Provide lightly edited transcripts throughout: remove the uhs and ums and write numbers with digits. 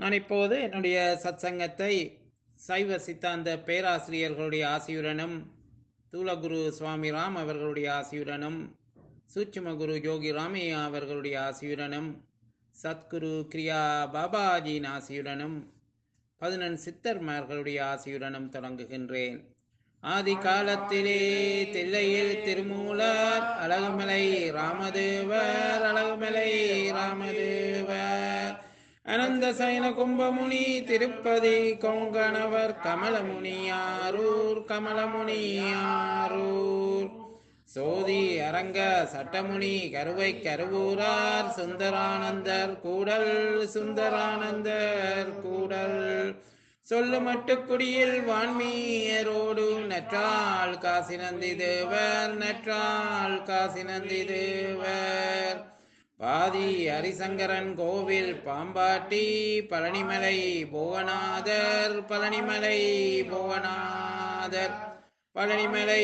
நான் இப்போது என்னுடைய சத்சங்கத்தை சைவ சித்தாந்த பேராசிரியர்களுடைய ஆசியுடனும் தூலகுரு சுவாமி ராம் அவர்களுடைய ஆசியுடனும் சூட்சும குரு யோகி ராமையா அவர்களுடைய ஆசியுடனும் சத்குரு கிரியா பாபாஜியின் ஆசியுடனும் 11 சித்தர்மார்களுடைய ஆசியுடனும் தொடங்குகின்றேன். ஆதி காலத்திலே தில்லையில் திருமூலர் அழகுமலை ராமதேவர் அழகுமலை ராமதேவர் அனந்த சயன கும்பமுனி திருப்பதி கொங்கணவர் கமலமுனியாரூர் கமலமுனியாரூர் சோதி அரங்க சட்டமுனி கருவை கருவூரார் சுந்தரானந்தர் கூடல் சுந்தரானந்தர் கூடல் சொல்லு மட்டுக்குடியில் வான்மீயரோடு நற்றாள் காசி நந்தி தேவர் நற்றாள் காசி நந்தி தேவர் பாதி ஹரிசங்கரன் கோவில் பாம்பாட்டி பழனிமலை புவனாதர் பழனிமலை புவனாதர் பழனிமலை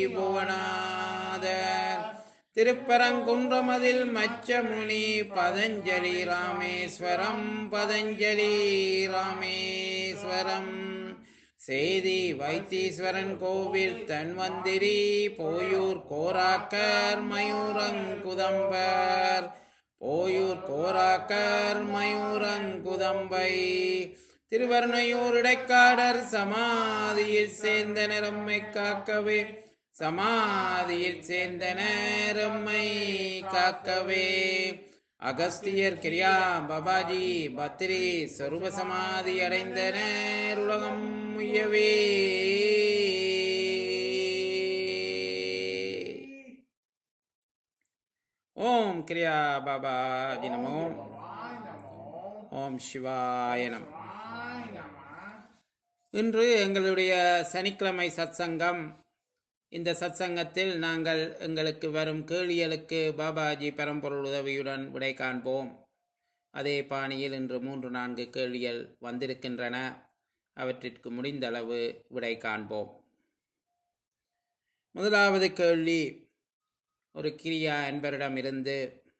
புவனாதர் திருப்பரங்குன்றமதில் மச்சமுனி பதஞ்சலி ராமேஸ்வரம் பதஞ்சலி ராமேஸ்வரம் சேதி வைத்தீஸ்வரன் கோவில் தன்வந்திரி போயூர் கோராக்கர் மயூரங்குதம்பர் போயூர் கோராக்கர் மயூரங்குதம்பை திருவர்ணையூர் இடைக்காடர் சமாதியில் சேர்ந்த நிறம்மை காக்கவே சமாதியில் சேர்ந்த நேரம்மை காக்கவே அகஸ்தியர் கிரியா பாபாஜி பத்ரி சொரூப சமாதி அடைந்த நேருலகம் முயவே. ஓம் கிரியா பாபாஜி நமோ. ஓம் சிவாய நம. இன்று எங்களுடைய சனிக்கிழமை சத்சங்கம். இந்த சத்சங்கத்தில் நாங்கள் எங்களுக்கு வரும் கேள்விகளுக்கு பாபாஜி பரம்பொருள் உதவியுடன் விடை காண்போம். அதே பாணியில் இன்று 3-4 கேள்விகள் வந்திருக்கின்றன. அவற்றிற்கு முடிந்த அளவு விடை காண்போம். முதலாவது கேள்வி ஒரு கிரியா என்பவரிடமிருந்து,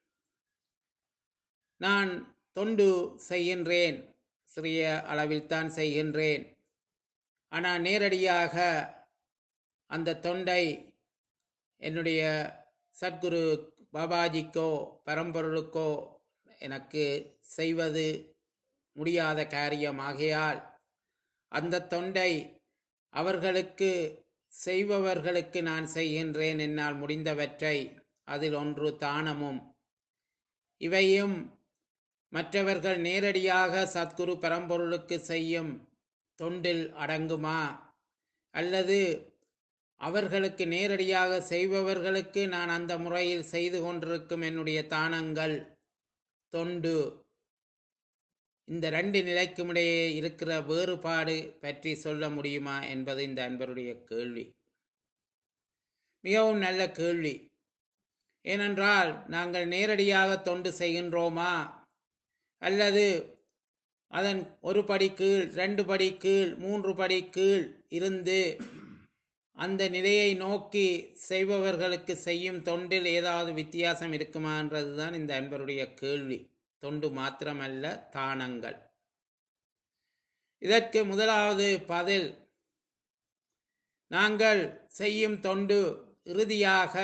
நான் தொண்டு செய்கின்றேன், சிறிய அளவில்தான் செய்கின்றேன். ஆனால் நேரடியாக அந்த தொண்டை என்னுடைய சத்குரு பாபாஜிக்கோ பரம்பொருளுக்கோ எனக்கு செய்வது முடியாத காரியமாகையால் அந்த தொண்டை அவர்களுக்கு செய்பவர்களுக்கு நான் செய்கின்றேன் என்னால் முடிந்தவற்றை. அதில் ஒன்று தானமும். இவையும் மற்றவர்கள் நேரடியாக சத்குரு பரம்பொருளுக்கு செய்யும் தொண்டில் அடங்குமா, அல்லது அவர்களுக்கு நேரடியாக செய்பவர்களுக்கு நான் அந்த முறையில் செய்து கொண்டிருக்கும் என்னுடைய தானங்கள் தொண்டு, இந்த 2 நிலைக்கும் இடையே இருக்கிற வேறுபாடு பற்றி சொல்ல முடியுமா என்பது இந்த அன்பருடைய கேள்வி. மிகவும் நல்ல கேள்வி. ஏனென்றால் நாங்கள் நேரடியாக தொண்டு செய்கின்றோமா, அல்லது அதன் ஒரு படி கீழ் 2 படி கீழ் 3 படி கீழ் இருந்து அந்த நிலையை நோக்கி செய்பவர்களுக்கு செய்யும் தொண்டில் ஏதாவது வித்தியாசம் இருக்குமா என்றதுதான் இந்த அன்பருடைய கேள்வி. தொண்டு மாத்திரமல்ல, தானங்கள். இதற்கு முதலாவது பதில், நாங்கள் செய்யும் தொண்டு இறுதியாக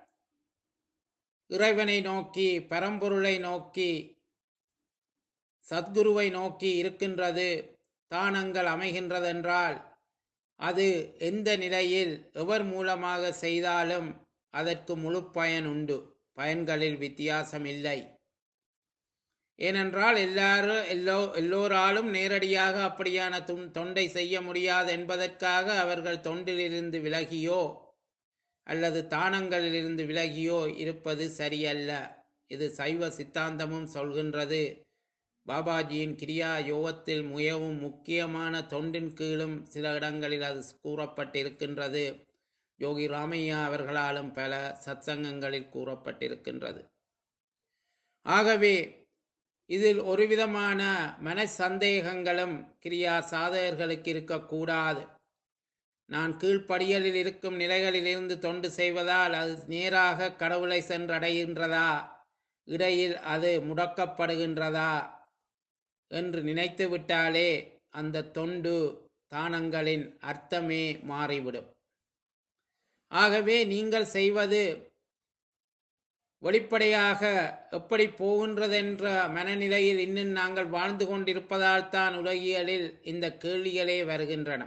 இறைவனை நோக்கி பரம்பொருளை நோக்கி சத்குருவை நோக்கி இருக்கின்றது. தானங்கள் அமைகின்றதென்றால் அது எந்த நிலையில் எவர் மூலமாக செய்தாலும் அதற்கு முழு பயன் உண்டு. பயன்களில் வித்தியாசம் இல்லை. ஏனென்றால் எல்லோராலும் நேரடியாக அப்படியான தொண்டை செய்ய முடியாது என்பதற்காக அவர்கள் தொண்டிலிருந்து விலகியோ அல்லது தானங்களிலிருந்து விலகியோ இருப்பது சரியல்ல. இது சைவ சித்தாந்தமும் சொல்கின்றது. பாபாஜியின் கிரியா யோகத்தில் மிகவும் முக்கியமான தொண்டின் கீழும் சில இடங்களில் அது கூறப்பட்டிருக்கின்றது. யோகி ராமையா அவர்களாலும் பல சத்சங்கங்களில் கூறப்பட்டிருக்கின்றது. ஆகவே இதில் ஒரு விதமான மன சந்தேகங்களும் கிரியா சாதகர்களுக்கு இருக்கக்கூடாது. நான் கீழ்ப்படியலில் இருக்கும் நிலைகளிலிருந்து தொண்டு செய்வதால் அது நேராக கடவுளை சென்றடைகின்றதா, இடையில் அது முடக்கப்படுகின்றதா என்று நினைத்து விட்டாலே அந்த தொண்டு தானங்களின் அர்த்தமே மாறிவிடும். ஆகவே நீங்கள் செய்வது வெளிப்படையாக எப்படி போகின்றதென்ற மனநிலையில் இன்னும் நாங்கள் வாழ்ந்து கொண்டிருப்பதால் தான் உலகியலில் இந்த கேள்விகளே வருகின்றன.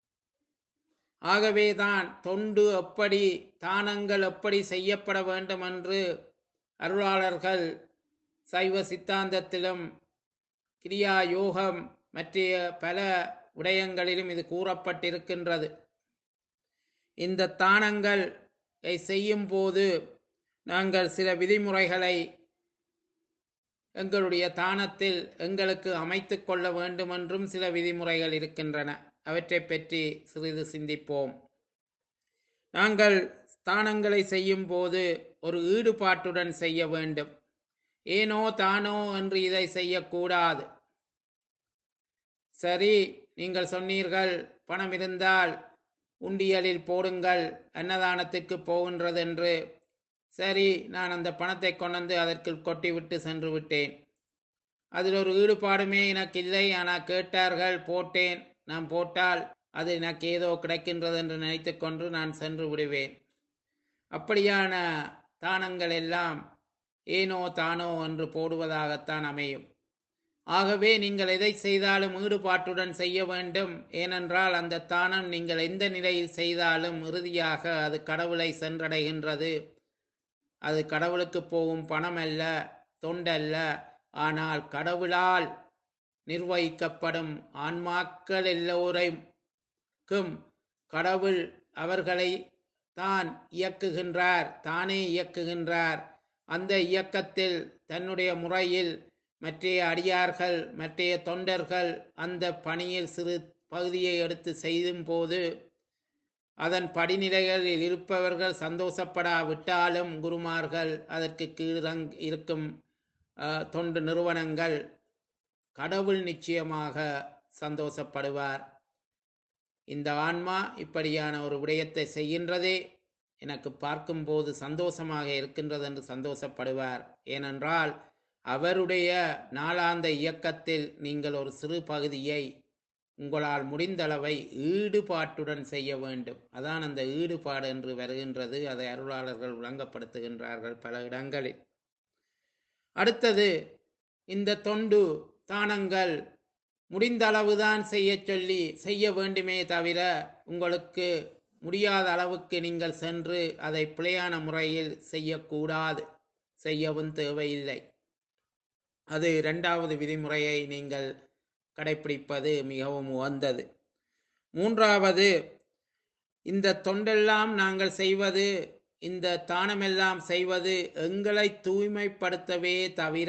ஆகவேதான் தொண்டு எப்படி, தானங்கள் எப்படி செய்யப்பட வேண்டும் என்று அருளாளர்கள் சைவ சித்தாந்தத்திலும் கிரியா யோகம் மற்ற பல விடயங்களிலும் இது கூறப்பட்டிருக்கின்றது. இந்த தானங்கள் செய்யும் போது நாங்கள் சில விதிமுறைகளை எங்களுடைய தானத்தில் எங்களுக்கு அமைத்து கொள்ள வேண்டும் என்றும் சில விதிமுறைகள் இருக்கின்றன. அவற்றை பற்றி சிறிது சிந்திப்போம். நாங்கள் தானங்களை செய்யும் போது ஒரு ஈடுபாட்டுடன் செய்ய வேண்டும். ஏனோ தானோ என்று இதை செய்யக்கூடாது. சரி, நீங்கள் சொன்னீர்கள் பணம் இருந்தால் உண்டியலில் போடுங்கள், அன்னதானத்துக்கு போகின்றது என்று. சரி, நான் அந்த பணத்தை கொண்டு அதற்குள் கொட்டிவிட்டு சென்று விட்டேன். அதில் ஒரு ஈடுபாடுமே எனக்கு இல்லை. ஆனால் கேட்டார்கள், போட்டேன். நான் போட்டால் அது எனக்கு ஏதோ கிடைக்கின்றது என்று நினைத்து கொண்டு நான் சென்று விடுவேன். அப்படியான தானங்கள் எல்லாம் ஏனோ தானோ என்று போடுவதாகத்தான் அமையும். ஆகவே நீங்கள் எதை செய்தாலும் ஈடுபாட்டுடன் செய்ய வேண்டும். ஏனென்றால் அந்த தானம் நீங்கள் எந்த நிலையில் செய்தாலும் இறுதியாக அது கடவுளை சென்றடைகின்றது. அது கடவுளுக்கு போகும் பணம் அல்ல, தொண்டல்ல, ஆனால் கடவுளால் நிர்வகிக்கப்படும் ஆன்மாக்கள் எல்லோரைக்கும் கடவுள் அவர்களை தான் இயக்குகின்றார், தானே இயக்குகின்றார். அந்த இயக்கத்தில் தன்னுடைய முறையில் மற்றைய அடியார்கள், மற்றைய தொண்டர்கள் அந்த பணியில் சிறு பகுதியை எடுத்து செய்யும் போது அதன் படிநிலைகளில் இருப்பவர்கள் சந்தோஷப்படாவிட்டாலும் குருமார்கள், அதற்கு கீழ் இருக்கும் தொண்டு நிறுவனங்கள், கடவுள் நிச்சயமாக சந்தோஷப்படுவார். இந்த ஆன்மா இப்படியான ஒரு விடயத்தை செய்கின்றதே எனக்கு பார்க்கும்போது சந்தோஷமாக இருக்கின்றது என்று சந்தோஷப்படுவார். ஏனென்றால் அவருடைய நாளாந்த இயக்கத்தில் நீங்கள் ஒரு சிறு பகுதியை உங்களால் முடிந்தளவை ஈடுபாட்டுடன் செய்ய வேண்டும். அதான் அந்த ஈடுபாடு என்று வருகின்றது. அதை அருளாளர்கள் விளங்கப்படுத்துகின்றார்கள் பல இடங்களில். அடுத்தது, இந்த தொண்டு தானங்கள் முடிந்த அளவுதான் செய்ய வேண்டுமே தவிர உங்களுக்கு முடியாத அளவுக்கு நீங்கள் சென்று அதை பிழையான முறையில் செய்யக்கூடாது, செய்யவும் தேவையில்லை. அது இரண்டாவது விதிமுறையை நீங்கள் கடைப்பிடிப்பது மிகவும் உகந்தது. மூன்றாவது, இந்த தொண்டெல்லாம் நாங்கள் செய்வது, இந்த தானமெல்லாம் செய்வது எங்களை தூய்மைப்படுத்தவே தவிர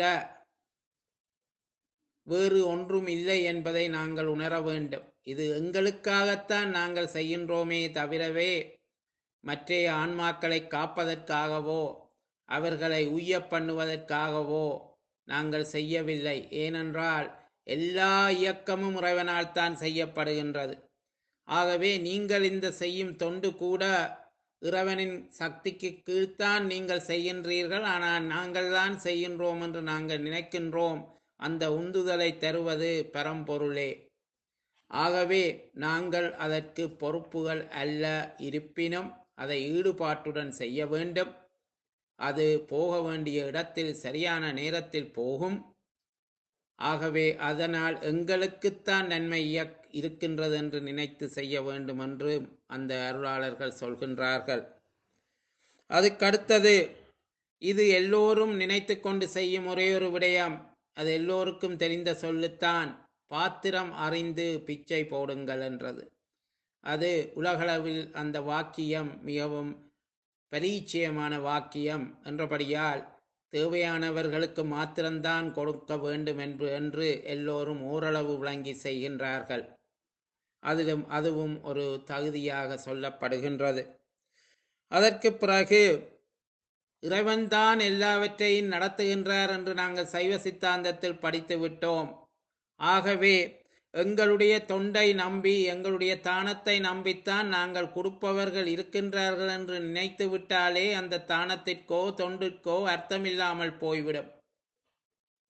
வேறு ஒன்றும் இல்லை என்பதை நாங்கள் உணர வேண்டும். இது எங்களுக்காகத்தான் நாங்கள் செய்கின்றோமே தவிரவே மற்ற ஆன்மாக்களை காப்பதற்காகவோ அவர்களை உய்ய பண்ணுவதற்காகவோ நாங்கள் செய்யவில்லை. ஏனென்றால் எல்லா இயக்கமும் இறைவனால் தான் செய்யப்படுகின்றது. ஆகவே நீங்கள் இந்த செய்யும் தொண்டு கூட இறைவனின் சக்திக்கு கீழ்த்தான் நீங்கள் செய்கின்றீர்கள். ஆனால் நாங்கள் தான் செய்கின்றோம் என்று நாங்கள் நினைக்கின்றோம். அந்த உந்துதலை தருவது பரம்பொருளே. ஆகவே நாங்கள் அதற்கு பொறுப்புகள் அல்ல. இருப்பினும் அதை ஈடுபாட்டுடன் செய்ய வேண்டும். அது போக வேண்டிய இடத்தில் சரியான நேரத்தில் போகும். ஆகவே அதனால் எங்களுக்குத்தான் நன்மை இருக்கின்றது என்று நினைத்து செய்ய வேண்டும் என்று அந்த அருளாளர்கள் சொல்கின்றார்கள். அதுக்கடுத்தது, இது எல்லோரும் நினைத்து கொண்டு செய்யும் ஒரே ஒரு விடயம். அது எல்லோருக்கும் தெரிந்த சொல்லுத்தான், பாத்திரம் அறிந்து பிச்சை போடுங்கள் என்றது. அது உலகளவில் அந்த வாக்கியம் மிகவும் பரிச்சயமான வாக்கியம் என்றபடியால் தேவையானவர்களுக்கு மாத்திரம்தான் கொடுக்க வேண்டும் என்று எல்லோரும் ஓரளவு விளங்கி செய்கின்றார்கள். அதுவும் ஒரு தகுதியாக சொல்லப்படுகின்றது. அதற்கு பிறகு இறைவன்தான் எல்லாவற்றையும் நடத்துகின்றார் என்று நாங்கள் சைவ சித்தாந்தத்தில் படித்து விட்டோம். ஆகவே எங்களுடைய தொண்டை நம்பி, எங்களுடைய தானத்தை நம்பித்தான் நாங்கள் கொடுப்பவர்கள் இருக்கின்றார்கள் என்று நினைத்து விட்டாலே அந்த தானத்திற்கோ தொண்டிற்கோ அர்த்தமில்லாமல் போய்விடும்.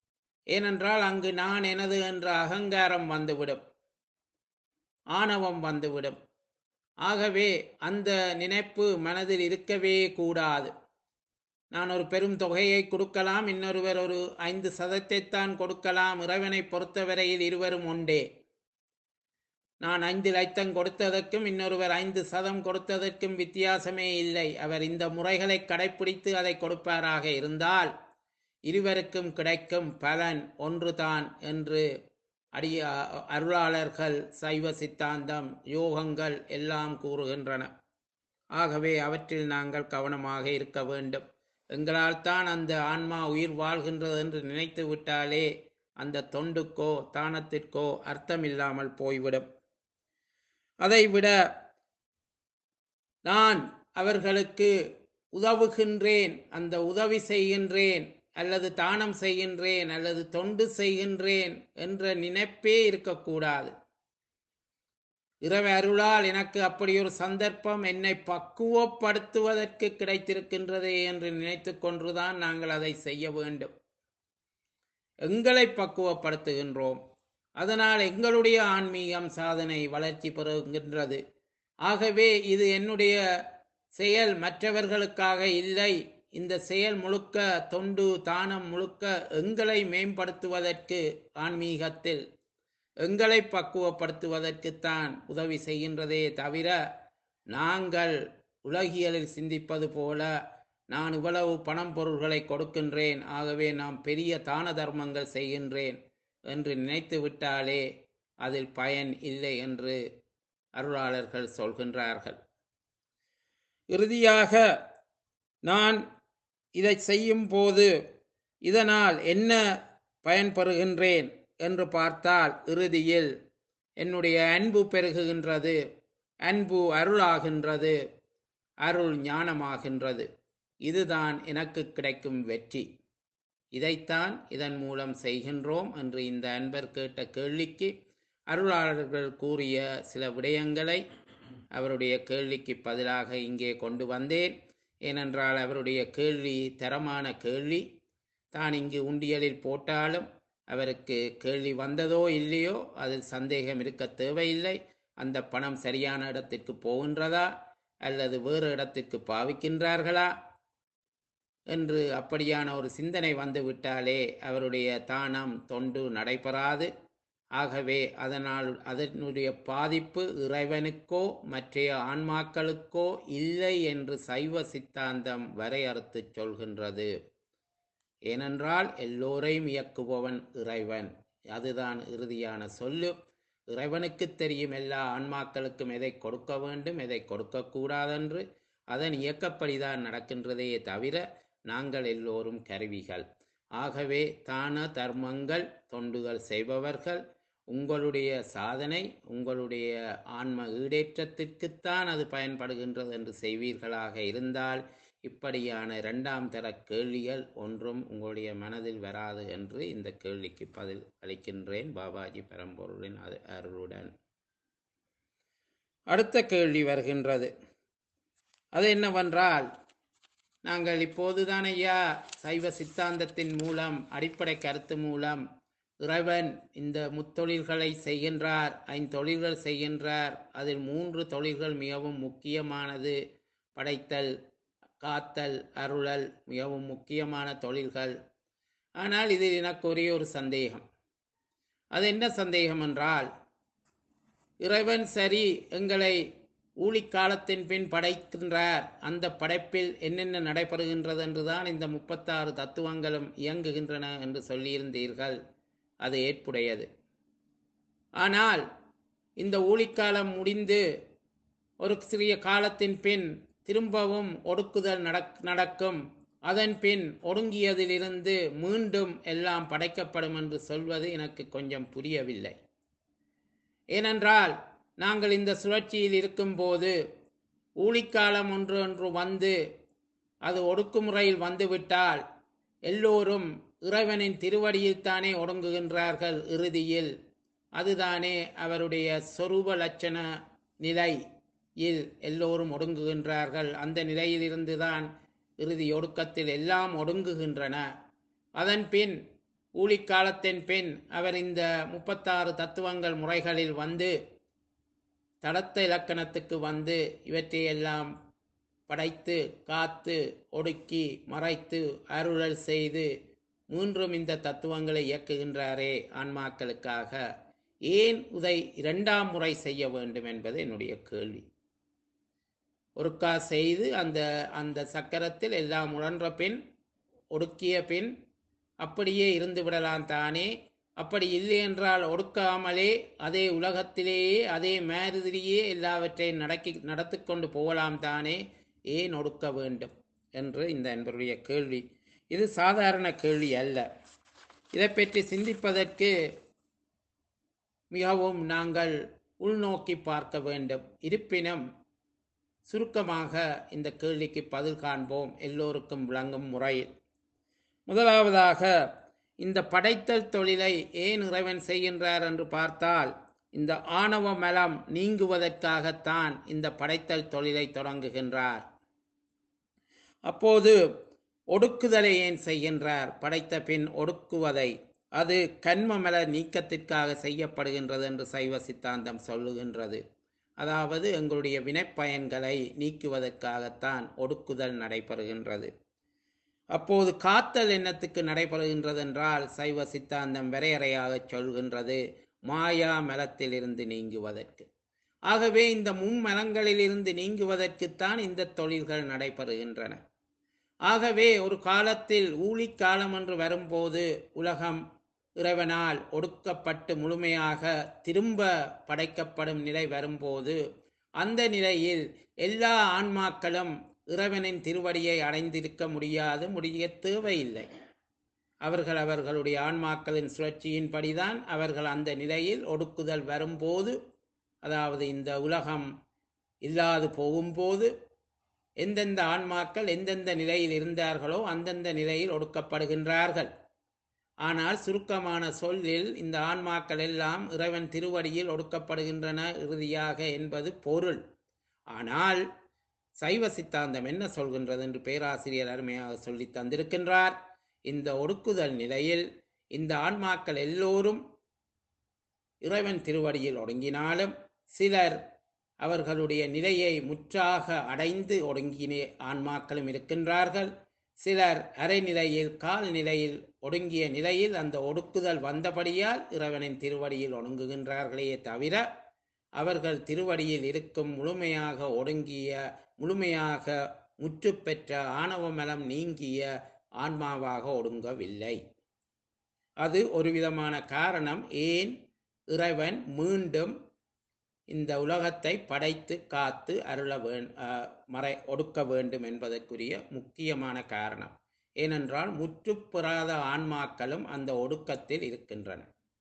ஏனென்றால் அங்கு நான் எனது என்ற அகங்காரம் வந்துவிடும், ஆணவம் வந்துவிடும். ஆகவே அந்த நினைப்பு மனதில் இருக்கவே கூடாது. நான் ஒரு பெரும் தொகையை கொடுக்கலாம், இன்னொருவர் ஒரு 5% கொடுக்கலாம். இறைவனை பொறுத்தவரையில் இருவரும் ஒன்றே. நான் 5 லட்சம் கொடுத்ததற்கும் இன்னொருவர் 5% கொடுத்ததற்கும் வித்தியாசமே இல்லை. அவர் இந்த முறைகளை கடைப்பிடித்து அதை கொடுப்பாராக இருந்தால் இருவருக்கும் கிடைக்கும் பலன் ஒன்றுதான் என்று அருளாளர்கள், சைவ சித்தாந்தம், யோகங்கள் எல்லாம் கூறுகின்றன. ஆகவே அவற்றில் நாங்கள் கவனமாக இருக்க வேண்டும். எங்களால் தான் அந்த ஆன்மா உயிர் வாழ்கின்றது என்று நினைத்து விட்டாலே அந்த தொண்டுக்கோ தானத்திற்கோ அர்த்தமில்லாமல் போய்விடும். அதைவிட நான் அவர்களுக்கு உதவுகின்றேன், அந்த உதவி செய்கின்றேன், அல்லது தானம் செய்கின்றேன், அல்லது தொண்டு செய்கின்றேன் என்ற நினைப்பே இருக்கக்கூடாது. இறைவ அருளால் எனக்கு அப்படி ஒரு சந்தர்ப்பம் என்னை பக்குவப்படுத்துவதற்கு கிடைத்திருக்கின்றதே என்று நினைத்து கொன்றுதான் நாங்கள் அதை செய்ய வேண்டும். எங்களை பக்குவப்படுத்துகின்றோம். அதனால் எங்களுடைய ஆன்மீகம் சாதனை வளர்ச்சி பெறுகின்றது. ஆகவே இது என்னுடைய செயல், மற்றவர்களுக்காக இல்லை. இந்த செயல் முழுக்க, தொண்டு தானம் முழுக்க எங்களை மேம்படுத்துவதற்கு, ஆன்மீகத்தில் எங்களை பக்குவப்படுத்துவதற்குத்தான் உதவி செய்கின்றதே தவிர, நாங்கள் உலகியலில் சிந்திப்பது போல நான் இவ்வளவு பணம் பொருள்களை கொடுக்கின்றேன், ஆகவே நான் பெரிய தான தர்மங்கள் செய்கின்றேன் என்று நினைத்து விட்டாலே அதில் பயன் இல்லை என்று அருளாளர்கள் சொல்கின்றார்கள். இறுதியாக நான் இதை செய்யும் போது இதனால் என்ன பயன்பெறுகின்றேன் என்று பார்த்தால், இறுதியில் என்னுடைய அன்பு பெருகுகின்றது, அன்பு அருளாகின்றது, அருள் ஞானமாகின்றது. இதுதான் எனக்கு கிடைக்கும் வெற்றி. இதைத்தான் இதன் மூலம் செய்கின்றோம் என்று இந்த அன்பர் கேட்ட கேள்விக்கு அருளாளர்கள் கூறிய சில விடயங்களை அவருடைய கேள்விக்கு பதிலாக இங்கே கொண்டு வந்தேன். ஏனென்றால் அவருடைய கேள்வி தரமான கேள்வி. தான் இங்கு உண்டியலில் போட்டாலும் அவருக்கு கேள்வி வந்ததோ இல்லையோ அதில் சந்தேகம் இருக்க தேவையில்லை. அந்த பணம் சரியான இடத்திற்கு போகின்றதா அல்லது வேறு இடத்திற்கு பாவிக்கின்றார்களா என்று அப்படியான ஒரு சிந்தனை வந்துவிட்டாலே அவருடைய தானம் தொண்டு நடைபெறாது. ஆகவே அதனால் அதனுடைய பாதிப்பு இறைவனுக்கோ மற்றைய ஆன்மாக்களுக்கோ இல்லை என்று சைவ சித்தாந்தம் வரையறுத்து சொல்கின்றது. ஏனென்றால் எல்லோரையும் இயக்குபவன் இறைவன். அதுதான் இறுதியான சொல்லு. இறைவனுக்கு தெரியும் எல்லா ஆன்மாக்களுக்கும் எதை கொடுக்க வேண்டும், எதை கொடுக்கக்கூடாதென்று. அதன் இயக்கப்படிதான் நடக்கின்றதே தவிர நாங்கள் எல்லோரும் கருவிகள். ஆகவே தான தர்மங்கள், தொண்டுகள் செய்பவர்கள் உங்களுடைய சாதனை, உங்களுடைய ஆன்ம ஈடேற்றத்திற்குத்தான் அது பயன்படுகின்றது என்று செய்வீர்களாக இருந்தால் இப்படியான இரண்டாம் தர கேள்விகள் ஒன்றும் உங்களுடைய மனதில் வராது என்று இந்த கேள்விக்கு பதில் அளிக்கின்றேன் பாபாஜி பரம்பொருளின் அருளுடன். அடுத்த கேள்வி வருகின்றது. அது என்னவென்றால், நாங்கள் இப்போதுதான் ஐயா சைவ சித்தாந்தத்தின் மூலம், அடிப்படை கருத்து மூலம் இறைவன் இந்த முத்தொழில்களை செய்கின்றார், 5 தொழில்கள் செய்கின்றார். அதில் 3 தொழில்கள் மிகவும் முக்கியமானது. படைத்தல், காத்தல், அருளல் மிகவும் முக்கியமான தொழில்கள். ஆனால் இதில் எனக்கு ஒரே ஒரு சந்தேகம். அது என்ன சந்தேகம் என்றால், இறைவன் சரி எங்களை ஊழிக்காலத்தின் பின் படைக்கின்றார், அந்த படைப்பில் என்னென்ன நடைபெறுகின்றது என்றுதான் இந்த 36 தத்துவங்களும் இயங்குகின்றன என்று சொல்லியிருந்தீர்கள். அது ஏற்புடையது. ஆனால் இந்த ஊழிக்காலம் முடிந்து ஒரு சிறிய காலத்தின் பின் திரும்பவும் ஒடுக்குதல் நடக்கும். அதன் பின் ஒடுங்கியதிலிருந்து மீண்டும் எல்லாம் படைக்கப்படும் என்று சொல்வது எனக்கு கொஞ்சம் புரியவில்லை. ஏனென்றால் நாங்கள் இந்த சுழற்சியில் இருக்கும்போது ஊழிக்காலம் ஒன்று வந்து அது ஒடுக்குமுறையில் வந்துவிட்டால் எல்லோரும் இறைவனின் திருவடியில் தானே ஒடுங்குகின்றார்கள். இறுதியில் அதுதானே அவருடைய சொரூப லட்சண நிலையில் எல்லோரும் ஒடுங்குகின்றார்கள். அந்த நிலையிலிருந்துதான் இறுதி ஒடுக்கத்தில் எல்லாம் ஒடுங்குகின்றன. அதன் பின் ஊழிக்காலத்தின் பின் அவர் இந்த 36 தத்துவங்கள் முறைகளில் வந்து தடத்த இலக்கணத்துக்கு வந்து இவற்றையெல்லாம் படைத்து காத்து ஒடுக்கி மறைத்து அருளல் செய்து மூன்றும் இந்த தத்துவங்களை இயக்குகின்றாரே ஆன்மாக்களுக்காக, ஏன் இதை இரண்டாம் முறை செய்ய வேண்டும் என்பது என்னுடைய கேள்வி. ஒருக்கா செய்து அந்த அந்த சக்கரத்தில் எல்லாம் உழன்ற பின் ஒடுக்கிய பின் அப்படியே இருந்து விடலாம் தானே? அப்படி இல்லை என்றால் ஒடுக்காமலே அதே உலகத்திலேயே அதே மாதிரியே எல்லாவற்றையும் நடத்தி கொண்டு போகலாம் தானே? ஏன் ஒடுக்க வேண்டும் என்று இந்த என்பருடைய கேள்வி. இது சாதாரண கேள்வி அல்ல. இதை பற்றி சிந்திப்பதற்கு மிகவும் நாங்கள் உள்நோக்கி பார்க்க வேண்டும். இருப்பினும் சுருக்கமாக இந்த கேள்விக்கு பதில் காண்போம் எல்லோருக்கும் விளங்கும் முறையில். முதலாவதாக, இந்த படைத்தல் தொழிலை ஏன் இறைவன் செய்கின்றார் என்று பார்த்தால், இந்த ஆணவ மலம் நீங்குவதற்காகத்தான் இந்த படைத்தல் தொழிலை தொடங்குகின்றார். அப்போது ஒடுக்குதலை ஏன் செய்கின்றார்? படைத்த பின் ஒடுக்குவதை, அது கன்மமல நீக்கத்திற்காக செய்யப்படுகின்றது என்று சைவ சித்தாந்தம் சொல்லுகின்றது. அதாவது எங்களுடைய வினைப்பயன்களை நீக்குவதற்காகத்தான் ஒடுக்குதல் நடைபெறுகின்றது. அப்போது காத்தல் என்னத்துக்கு நடைபெறுகின்றது என்றால் சைவ சித்தாந்தம் வரையறையாக சொல்கின்றது, மாயா மலத்திலிருந்து நீங்குவதற்கு. ஆகவே இந்த மும்மலங்களிலிருந்து நீங்குவதற்குத்தான் இந்த தொழில்கள் நடைபெறுகின்றன. ஆகவே ஒரு காலத்தில் ஊழிக்காலம் என்று வரும்போது உலகம் இறைவனால் ஒடுக்கப்பட்டு முழுமையாக திரும்ப படைக்கப்படும் நிலை வரும்போது, அந்த நிலையில் எல்லா ஆன்மாக்களும் இறைவனின் திருவடியை அடைந்திருக்க முடிய தேவையில்லை. அவர்களுடைய ஆன்மாக்களின் சுழற்சியின்படிதான் அவர்கள் அந்த நிலையில் ஒடுக்குதல் வரும்போது, அதாவது இந்த உலகம் இல்லாது போகும்போது எந்தெந்த ஆன்மாக்கள் எந்தெந்த நிலையில் இருந்தார்களோ அந்தந்த நிலையில் ஒடுக்கப்படுகின்றார்கள். ஆனால் சுருக்கமான சொல்லில் இந்த ஆன்மாக்கள் எல்லாம் இறைவன் திருவடியில் ஒடுக்கப்படுகின்றன இறுதியாக என்பது பொருள். ஆனால் சைவ சித்தாந்தம் என்ன சொல்கின்றது என்று பேராசிரியர் அருமையாக சொல்லி தந்திருக்கின்றார். இந்த ஒடுக்குதல் நிலையில் இந்த ஆன்மாக்கள் எல்லோரும் இறைவன் திருவடியில் ஒடுங்கினாலும், சிலர் அவர்களுடைய நிலையை முற்றாக அடைந்து ஒடுங்கின ஆன்மாக்களும் இருக்கின்றார்கள். சிலர் அரைநிலையில் கால் நிலையில் ஒடுங்கிய நிலையில் அந்த ஒடுக்குதல் வந்தபடியால் இறைவனின் திருவடியில் ஒடுங்குகின்றார்களே தவிர, அவர்கள் திருவடியில் இருக்கும் முழுமையாக ஒடுங்கிய முழுமையாக முற்று பெற்ற ஆணவமலம் நீங்கிய ஆன்மாவாக ஒடுங்கவில்லை. அது ஒரு விதமான காரணம் ஏன் இறைவன் மீண்டும் இந்த உலகத்தை படைத்து காத்து அருள ஒடுக்க வேண்டும் என்பதற்குரிய முக்கியமான காரணம். ஏனென்றால் முற்றுப்பெறாத ஆன்மாக்களும் அந்த ஒடுக்கத்தில் இருக்கின்றன.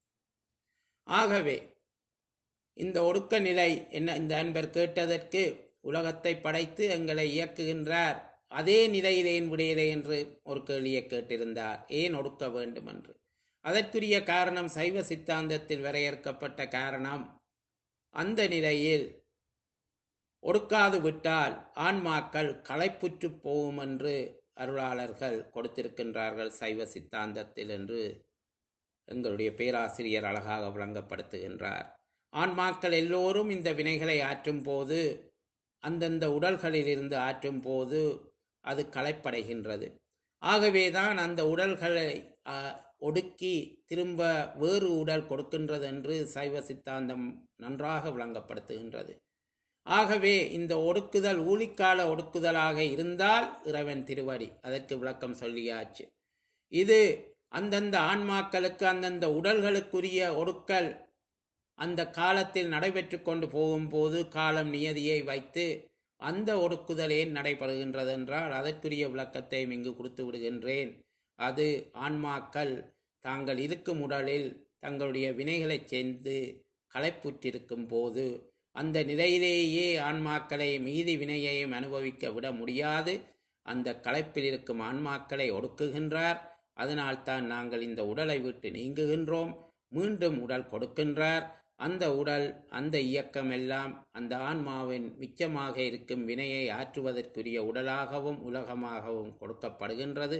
ஆகவே இந்த ஒடுக்க நிலை என்ன? இந்த அன்பர் கேட்டதற்கு, உலகத்தை படைத்து எங்களை இயக்குகின்றார், அதே நிலையில் ஏன் விடையிலே என்று ஒரு கேள்வியை கேட்டிருந்தார், ஏன் ஒடுக்க வேண்டும் என்று. அதற்குரிய காரணம் சைவ சித்தாந்தத்தில் வரையறுக்கப்பட்ட காரணம், அந்த நிலையில் ஒடுக்காது விட்டால் ஆன்மாக்கள் களைப்புற்று போகும் என்று அருளாளர்கள் கொடுத்திருக்கின்றார்கள் சைவ சித்தாந்தத்தில் என்று எங்களுடைய பேராசிரியர் அழகாக விளங்கப்படுத்துகின்றார். ஆன்மாக்கள் எல்லோரும் இந்த வினைகளை ஆற்றும் போது, அந்தந்த உடல்களில் இருந்து ஆற்றும் போது அது களைப்படைகின்றது. ஆகவேதான் அந்த உடல்களை ஒடுக்கி திரும்ப வேறு உடல் கொடுக்கின்றது என்று சைவ சித்தாந்தம் நன்றாக விளங்கப்படுத்துகின்றது. ஆகவே இந்த ஒடுக்குதல் ஊழிக்கால ஒடுக்குதலாக இருந்தால் இறைவன் திருவடி, அதற்கு விளக்கம் சொல்லியாச்சு. இது அந்தந்த ஆன்மாக்களுக்கு அந்தந்த உடல்களுக்குரிய ஒடுக்கல் அந்த காலத்தில் நடைபெற்று கொண்டு போகும்போது காலம் நியதியை வைத்து அந்த ஒடுக்குதல் ஏன் நடைபெறுகின்றது என்றால் அதற்குரிய விளக்கத்தை இங்கு கொடுத்து விடுகின்றேன். அது ஆன்மாக்கள் தாங்கள் இருக்கும் உடலில் தங்களுடைய வினைகளை சேர்ந்து களைப்புற்றிருக்கும் போது, அந்த நிலையிலேயே ஆன்மாக்களை மீதி வினையையும் அனுபவிக்க விட முடியாது. அந்த களைப்பில் இருக்கும் ஆன்மாக்களை ஒடுக்குகின்றார். அதனால்தான் நாங்கள் இந்த உடலை விட்டு நீங்குகின்றோம், மீண்டும் உடல் கொடுக்கின்றார். அந்த உடல் அந்த இயக்கம் எல்லாம் அந்த ஆன்மாவின் மிச்சமாக இருக்கும் வினையை ஆற்றுவதற்குரிய உடலாகவும் உலகமாகவும் கொடுக்கப்படுகின்றது.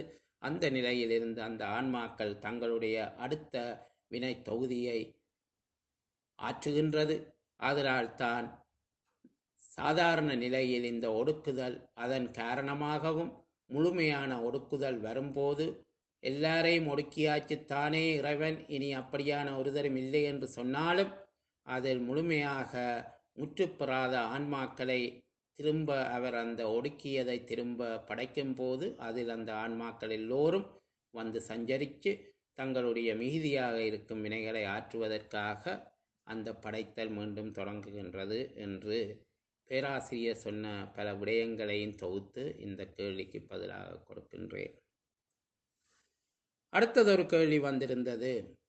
அந்த நிலையில் இருந்து அந்த ஆன்மாக்கள் தங்களுடைய அடுத்த வினை தொகுதியை ஆற்றுகின்றது. அதனால் தான் சாதாரண நிலையில் இந்த ஒடுக்குதல் அதன் காரணமாகவும் முழுமையான ஒடுக்குதல் வரும்போது எல்லாரையும் ஒடுக்கியாச்சு தானே இறைவன், இனி அப்படியான ஒருதரும் இல்லை என்று சொன்னாலும் அதில் முழுமையாக முற்றுப்பெறாத ஆன்மாக்களை திரும்ப அவர் அந்த ஒடுக்கியதை திரும்ப படைக்கும் போது அதில் அந்த ஆன்மாக்கள் எல்லோரும் வந்து சஞ்சரித்து தங்களுடைய மிகுதியாக இருக்கும் வினைகளை ஆற்றுவதற்காக அந்த படைத்தல் மீண்டும் தொடங்குகின்றது என்று பேராசிரியர் சொன்ன பல விடயங்களையும் தொகுத்து இந்த கேள்விக்கு பதிலாக கொடுக்கின்றேன். அடுத்ததொரு கேள்வி வந்திருந்தது.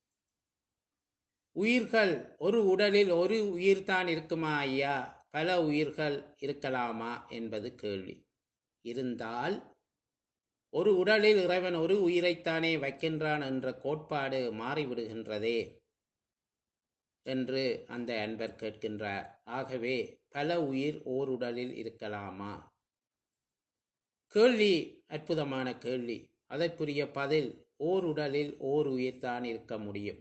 உயிர்கள் ஒரு உடலில் ஒரு உயிர் தான் இருக்குமா ஐயா, பல உயிர்கள் இருக்கலாமா என்பது கேள்வி. இருந்தால் ஒரு உடலில் இறைவன் ஒரு உயிரைத்தானே வைக்கின்றான் என்ற கோட்பாடு மாறிவிடுகின்றதே என்று அந்த அன்பர் கேட்கின்றார். ஆகவே பல உயிர் ஓர் உடலில் இருக்கலாமா? கேள்வி அற்புதமான கேள்வி. அதற்குரிய பதில், ஓர் உடலில் ஓர் உயிர் தான் இருக்க முடியும்.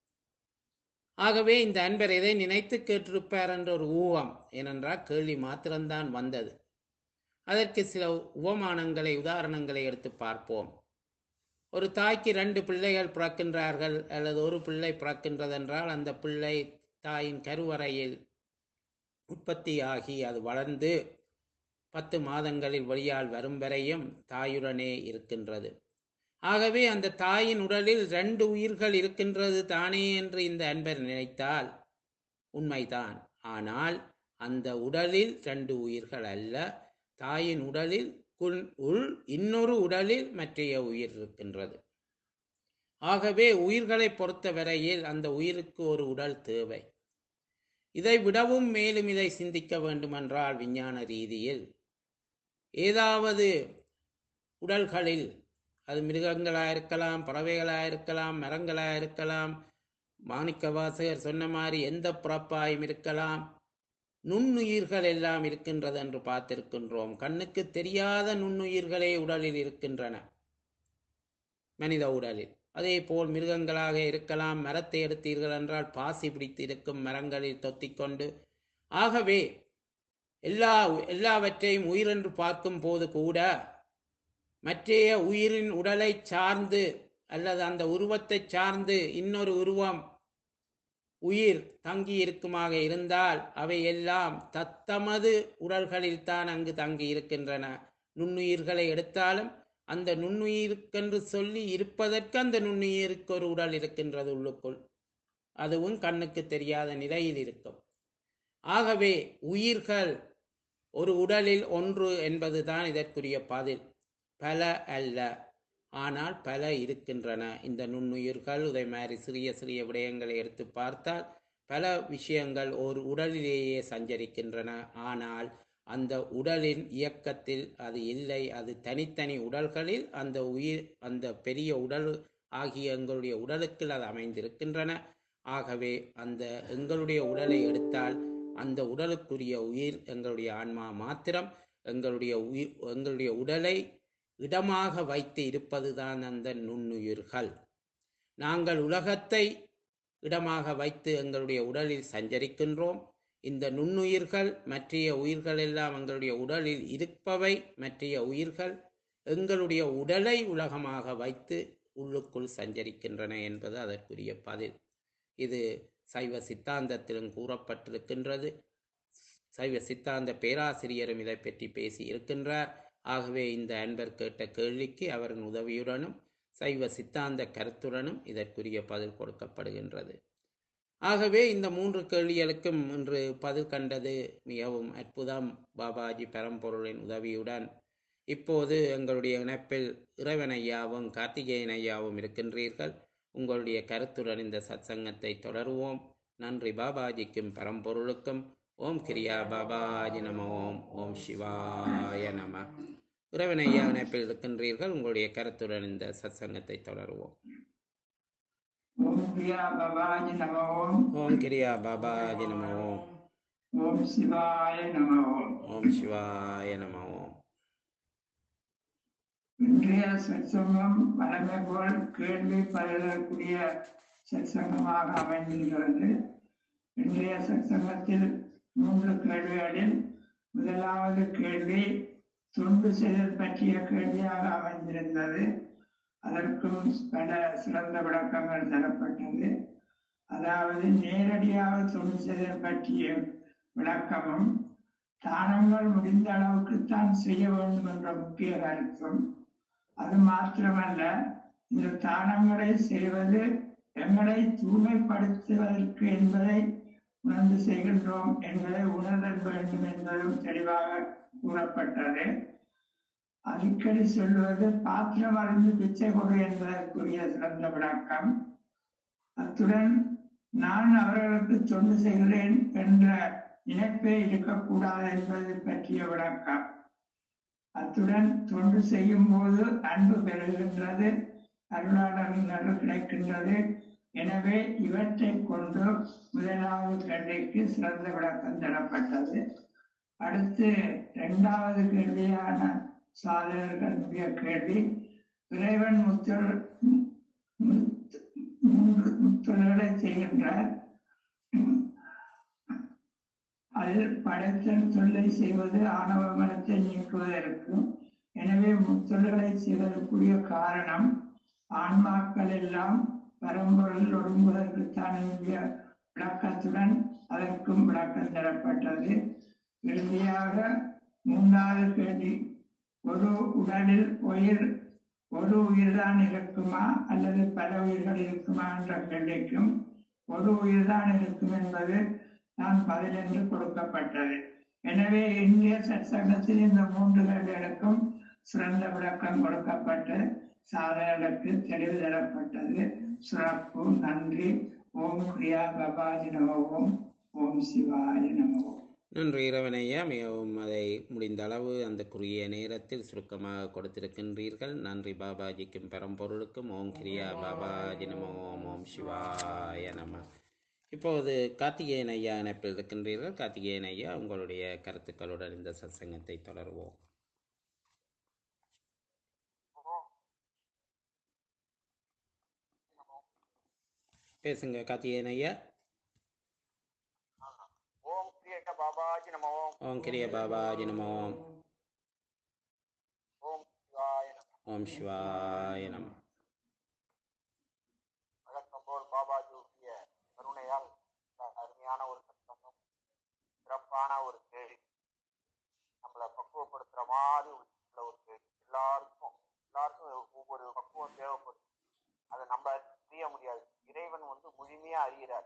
ஆகவே இந்த அன்பர் எதை நினைத்து கேட்டிருப்பார் என்ற ஒரு ஊகம். ஏனென்றால் கேள்வி மாத்திரம்தான் வந்தது. அதற்கு சில உபமானங்களை உதாரணங்களை எடுத்து பார்ப்போம். ஒரு தாய்க்கு 2 பிள்ளைகள் பிறக்கின்றார்கள் அல்லது ஒரு பிள்ளை பிறக்கின்றதென்றால் அந்த பிள்ளை தாயின் கருவறையில் உற்பத்தியாகி அது வளர்ந்து 10 மாதங்களில் வெளியால் வரும் வரையும் தாயுடனே இருக்கின்றது. ஆகவே அந்த தாயின் உடலில் 2 உயிர்கள் இருக்கின்றது தானே என்று இந்த அன்பர் நினைத்தால் உண்மைதான். ஆனால் அந்த உடலில் 2 உயிர்கள் அல்ல, தாயின் உடலில் உள் இன்னொரு உடலில் மற்றைய உயிர் இருக்கின்றது. ஆகவே உயிர்களை பொறுத்த வரையில் அந்த உயிருக்கு ஒரு உடல் தேவை. இதை விடவும் மேலும் இதை சிந்திக்க வேண்டுமென்றால் விஞ்ஞான ரீதியில் ஏதாவது உடல்களில், அது மிருகங்களாயிருக்கலாம், பறவைகளாயிருக்கலாம், மரங்களாயிருக்கலாம், மாணிக்க வாசகர் சொன்ன மாதிரி எந்த பிறப்பாயும் இருக்கலாம், நுண்ணுயிர்கள் எல்லாம் இருக்கின்றது என்று பார்த்திருக்கின்றோம். கண்ணுக்கு தெரியாத நுண்ணுயிர்களே உடலில் இருக்கின்றன மனித உடலில். அதே போல் மிருகங்களாக இருக்கலாம். மரத்தை எடுத்தீர்கள் என்றால் பாசி பிடித்து இருக்கும் மரங்களில் தொத்திக்கொண்டு. ஆகவே எல்லாவற்றையும் உயிரென்று பார்க்கும் போது கூட மற்றைய உயிரின் உடலை சார்ந்து அல்லது அந்த உருவத்தை சார்ந்து இன்னொரு உருவம் உயிர் தங்கி இருக்குமாக இருந்தால் அவை எல்லாம் தத்தமது உடல்களில் தான் அங்கு தங்கி இருக்கின்றன. நுண்ணுயிர்களை எடுத்தாலும் அந்த நுண்ணுயிருக்கென்று சொல்லி இருப்பதற்கு அந்த நுண்ணுயிருக்கு ஒரு உடல் இருக்கின்றது உள்ளுக்குள். அதுவும் கண்ணுக்கு தெரியாத நிலையில் இருக்கும். ஆகவே உயிர்கள் ஒரு உடலில் ஒன்று என்பதுதான் இதற்குரிய பதில். பல அல்ல, ஆனால் பல இருக்கின்றன. இந்த நுண்ணுயிர்கள் இதை மாதிரி சிறிய சிறிய விடயங்களை எடுத்து பார்த்தால் பல விஷயங்கள் ஒரு உடலிலேயே சஞ்சரிக்கின்றன. ஆனால் அந்த உடலின் இயக்கத்தில் அது இல்லை. அது தனித்தனி உடல்களில் அந்த உயிர், அந்த பெரிய உடல் ஆகிய எங்களுடைய உடலுக்குள் அது அமைந்திருக்கின்றன. ஆகவே அந்த எங்களுடைய உடலை எடுத்தால் அந்த உடலுக்குரிய உயிர் எங்களுடைய ஆன்மா மாத்திரம். எங்களுடைய உடலை இடமாக வைத்து இருப்பதுதான் அந்த நுண்ணுயிர்கள். நாங்கள் உலகத்தை இடமாக வைத்து எங்களுடைய உடலில் சஞ்சரிக்கின்றோம். இந்த நுண்ணுயிர்கள் மற்றைய உயிர்கள் எல்லாம் எங்களுடைய உடலில் இருப்பவை மற்றைய உயிர்கள் எங்களுடைய உடலை உலகமாக வைத்து உள்ளுக்குள் சஞ்சரிக்கின்றன என்பது அதற்குரிய பதில். இது சைவ சித்தாந்தத்திலும் கூறப்பட்டிருக்கின்றது. சைவ சித்தாந்த பேராசிரியரும் இதை பற்றி பேசி இருக்கின்றார். ஆகவே இந்த அன்பர் கேட்ட கேள்விக்கு அவரின் உதவியுடனும் சைவ சித்தாந்த கருத்துடனும் இதற்குரிய பதில் கொடுக்கப்படுகின்றது. ஆகவே இந்த 3 கேள்விகளுக்கும் இன்று பதில் கண்டது மிகவும் அற்புதம். பாபாஜி பரம்பொருளின் உதவியுடன் இப்போது எங்களுடைய இணைப்பில் இறைவன் ஐயாவும் கார்த்திகேயன் ஐயாவும் இருக்கின்றீர்கள். உங்களுடைய கருத்துடன் இந்த சத்சங்கத்தை தொடருவோம். நன்றி பாபாஜிக்கும் பரம்பொருளுக்கும். ஓம் கிரியா பாபாஜி நம. ஓம் சிவாய நம. இறைவன் ஐயா இணைப்பில் இருக்கின்றீர்கள். உங்களுடைய கருத்துடன் இந்த சத்சங்கத்தை தொடருவோம். ஓம் கிரியா பாபாஜி நம. ஓம் கிரியா பாபாஜி நம. ஓம் சிவாய நம. ஓம் சிவாய நம. இன்றைய சற்சங்கம் வழமை போல் கேள்வி பதிலக்கூடிய சற்சங்கமாக அமைந்திருக்கிறது. இன்றைய சற்சங்கத்தில் 3 கேள்விகளில் முதலாவது கேள்வி தொண்டு செய்தல் பற்றிய கேள்வியாக அமைந்திருந்தது. அதற்கும் பல சிறந்த விளக்கங்கள் தரப்பட்டது. அதாவது நேரடியாக தொண்டு செய்தல் பற்றிய விளக்கமும், தானங்கள் முடிந்த அளவுக்குத்தான் செய்ய வேண்டும் என்ற முக்கிய கருத்தும், அது மாத்திரமல்ல இந்த தானங்களை செய்வது எங்களை தூய்மைப்படுத்துவதற்கு என்பதை உணர்ந்து செய்கின்றோம் என்பதை உணர்தல் வேண்டும் என்பதும் தெளிவாக கூறப்பட்டது. அடிக்கடி சொல்வது பாத்திரம் அறிந்து பிச்சை கொடு என்பதற்குரிய சிறந்த விளக்கம். அத்துடன் நான் அவர்களுக்கு தொண்டு செய்கிறேன் என்ற நினைப்பே இருக்கக்கூடாது என்பது பற்றிய விளக்கம். அத்துடன் தொண்டு செய்யும் போது அன்பு பெறுகின்றது, அருளாளரின் அருள் கிடைக்கின்றது. எனவே இவற்றை கொண்டு முதலாவது கேள்விக்கு சிறந்த விளக்கம் தரப்பட்டது. அடுத்து 2வது கேள்வியான சாதகர்களுடைய கேள்வி, இறைவன் முத்தொழில்களை செய்கின்றார். அதில் படைத்தல் தொல்லை செய்வது ஆணவ மனத்தை நீக்குவதற்கும், எனவே முத்தொழில்களை செய்வதற்குரிய காரணம் ஆன்மாக்கள் எல்லாம் பரம்பொருள் ஒடுங்குவதற்குத்தான் என்ற விளக்கத்துடன் அதற்கும் விளக்கம் தரப்பட்டது. இறுதியாக 3வது கேள்வி, ஒரு உடலில் ஒரு உயிர்தான் இருக்குமா அல்லது பல உயிர்கள் இருக்குமா என்ற கேள்விக்கும் ஒரு உயிர்தான் இருக்கும் என்பது நான் பதில் என்று கொடுக்கப்பட்டது. எனவே இந்திய சற்சங்கத்தில் இந்த 3 கேள்விகளுக்கும் சிறந்த விளக்கம் கொடுக்கப்பட்டு சாதகர்களுக்கு தெளிவு தரப்பட்டது. சிறப்பு. நன்றி. ஓம் கிரியா பாபாஜி நமோ. ஓம் சிவாய நமோ. நன்றி இறைவனையா, மிகவும் அதை முடிந்த அளவு அந்த குறுகிய நேரத்தில் சுருக்கமாக கொடுத்திருக்கின்றீர்கள். நன்றி பாபாஜிக்கும் பரம்பொருளுக்கும். ஓம் கிரியா பாபாஜி நமோ. ஓம் சிவாய நம. இப்போது கார்த்திகேயன் ஐயா இணைப்பில் இருக்கின்றீர்கள். கார்த்திகேயன் ஐயா, உங்களுடைய கருத்துக்களுடன் இந்த சத்சங்கத்தை தொடருவோம். பேசுங்க கார்த்திகேயன் ஐயா. ஓம் கிரிய பாபாஜி நமோ. ஓம் கிரிய பாபாஜி நமோ. ஓம் சிவாய நமோ. ஓம் சிவாய நம. வழக்கம் போல் பாபாஜியுடைய கருணையால் அருமையான ஒரு சத்தமும் சிறப்பான ஒரு கேள்வி, நம்மளை பக்குவப்படுத்துற மாதிரி உள்ள ஒரு கேள்வி. எல்லாருக்கும் ஒவ்வொரு பக்குவம் தேவைப்படும். அதை நம்ம அறிய முடியாது. இறைவன் முழுமையா அறிகிறார்.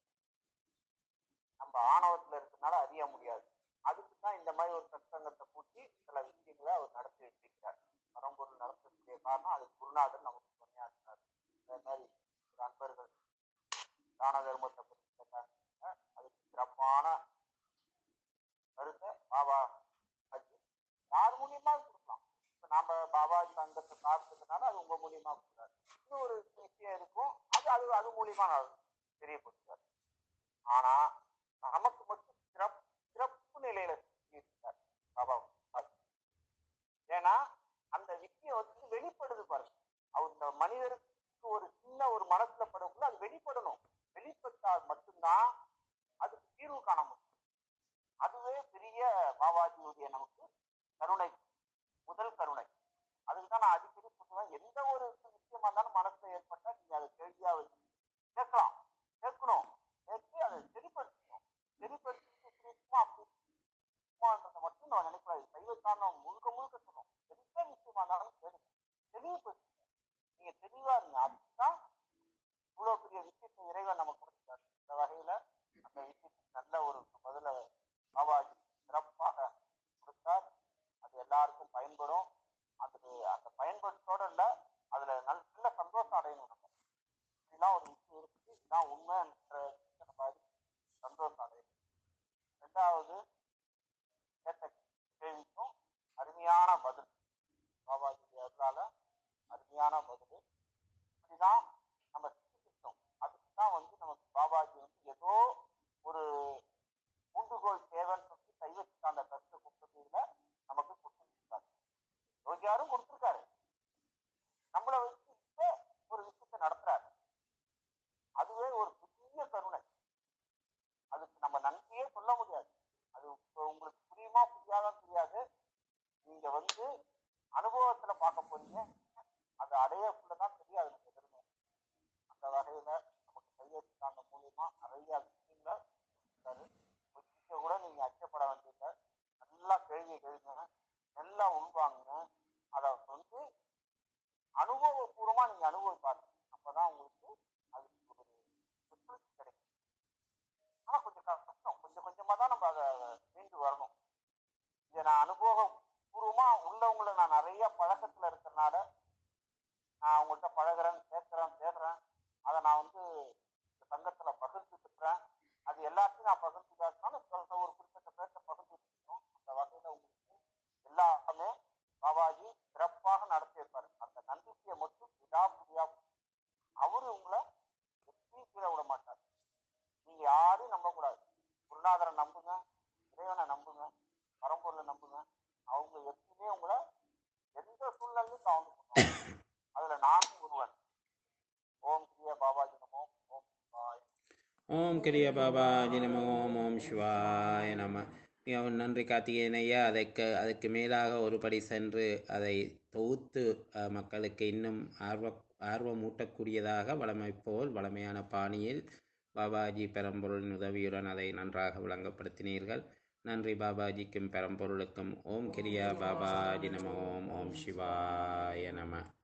நம்ம ஆணவத்துல இருக்கிறதுனால அறிய முடியாது. அதுக்கு தான் இந்த மாதிரி ஒரு சத்சங்கத்தை கூட்டி சில விஷயங்களை அவர் நடத்தி வச்சிருக்கிறார். பரம்பொருள் நடத்தக்கூடிய காரணம் அது குருநாதர் நமக்கு துணையா இருக்கிறார். இந்த மாதிரி நண்பர்கள் தான தர்மத்தை பற்றி கேட்டாங்க. அதுக்கு சிறப்பான கருத்தை பாபாஜி யார் மூலியமா கொடுக்கலாம். இப்ப நாம பாபாஜி சங்கத்தை சாப்பிட்டதுனால அது உங்க மூலியமா கொடுக்குறாரு. இன்னொரு விஷயம் இருக்கும், அது மூலியமா தெரியப்படுத்தார். ஆனா நமக்கு மட்டும் சிறப்பு நிலையில இருக்கார் பாபா. ஏன்னா அந்த விஷயம் வெளிப்படுது பாருங்க. இந்த மனிதருக்கு ஒரு சின்ன ஒரு மனசுல படக்குள்ள அது வெளிப்படணும். வெளிப்பட்டால் மட்டும்தான் அதுக்கு தீர்வு காண முடியும். அதுவே பெரிய பாபாஜியுடைய நமக்கு கருணை, முதல் கருணை. அதுக்குதான் நான் அடிக்கடி சொல்லுவேன், எந்த ஒரு விஷயமா இருந்தாலும் மனசுல ஏற்பட்டா நீங்க அதை கேள்வியா வச்சு கேட்கலாம், கேட்கணும், கேட்டு அதை சரிப்படுத்தணும். சரிப்படுத்தி அப்படின்றத மட்டும் நம்ம நினைக்கூடாது. சைவத்தான முழுக்க சொல்லும், எந்த விஷயமா இருந்தாலும் தெளிவுபடுத்தி நீங்க தெளிவா இருங்க. அதுதான் இவ்வளவு பெரிய விஷயத்தை இறைவன் நமக்கு கொடுத்தார். இந்த வகையில அந்த விஷயத்துக்கு நல்ல ஒரு பதில பாபாஜி சிறப்பாக கொடுத்தார். அது எல்லாருக்கும் பயன்படும். அந்த பயன்படுத்தோட இல்ல, அதுல நல்ல சந்தோஷம் அடையணும். நம்ம இப்படிலாம் ஒரு விஷயம் இருக்கு, இதுதான் உண்மை என்ற சந்தோஷம் அடையணும். 2வது கேட்ட கேள்விக்கும் அருமையான பதில், பாபாஜி அருளால அருமையான பதில். இப்படிதான் நம்ம சிந்திக்கணும். அதுக்குதான் நமக்கு பாபாஜி ஏதோ ஒரு ஊண்டுகோல் தேவைன்னு சொல்லி கைவச்சுட்டு அந்த கருத்தை கொடுத்ததுல நமக்கு கொடுத்துருக்காரு. யோகியாரும் கொடுத்துருக்காரு. சொல்ல முடியாது. அது இப்போ உங்களுக்கு புரியுமா புரியாதான் தெரியாது. நீங்க வந்து அனுபவத்துல பார்க்க போறீங்க. அது அடையக்குள்ளதான் தெரியாது எதிர்மே. அந்த வகையில நமக்கு கையெழுத்தாங்க மூலியமா நிறைய விஷயங்கள் இருக்காரு. கொஞ்சம் கூட நீங்க அச்சப்பட வேண்டியதில்லை. நல்லா கேள்வி கேளுங்க, நல்லா உள்வாங்குங்க. அதை வந்து அனுபவபூர்வமா நீங்க அனுபவிப்பாருங்க. அப்பதான் உங்களுக்கு அது ஒரு ரிசல்ட் கிடைக்கும். ஆனா கொஞ்சம் கஷ்டம், கொஞ்சம் கொஞ்சமா தான் நம்ம அதை மீண்டு வரணும். இதை நான் அனுபவபூர்வமா உள்ளவங்களை நான் நிறைய பழக்கத்துல இருக்கிறனால நான் அவங்கள்ட்ட பழகுறேன், கேட்கிறேன், தேடுறேன். அதை நான் வந்து இந்த சங்கத்துல பகிர்ந்துக்கிறேன். அது எல்லாத்தையும் நான் பகிர்ந்துக்காட்டினாலும் ஒரு குறிப்பிட்ட பேர்த்த பகிர்ந்துக்கணும். அந்த வகையில உங்களுக்கு எல்லாமே பாபாஜி சிறப்பாக நடத்தியிருப்பாரு. அந்த நம்பிக்கையை மட்டும் விடாபுடியா அவரு உங்களை எப்பயும் கீழே விட மாட்டார். நீங்க யாரையும் நம்பக்கூடாது. குருநாதரை நம்புங்க, இறைவனை நம்புங்க, பரம்பொருளை நம்புங்க. அவங்க எப்பயுமே உங்களை எந்த சூழ்நிலையும் கவர்ந்து பண்ணுவாங்க. அதுல நானும் ஒருவன். ஓம் கிரிய பாபாஜி நமோ. ஓம் சிவாய. ஓம் கிரிய பாபாஜி நம. ஓம் ஓம் சிவாய நம. மிகவும் நன்றி கார்த்திகேயன் ஐயா. அதுக்கு மேலாக ஒரு படி சென்று அதை தொகுத்து மக்களுக்கு இன்னும் ஆர்வமூட்டக்கூடியதாக வளமை போல் வளமையான பாணியில் பாபாஜி பெரம்பொருளின் உதவியுடன் அதை நன்றாக விளங்கப்படுத்தினீர்கள். நன்றி பாபாஜிக்கும் பெரம்பொருளுக்கும். ஓம் கிரியா பாபாஜி நம. ஓம் ஓம் சிவாய நம.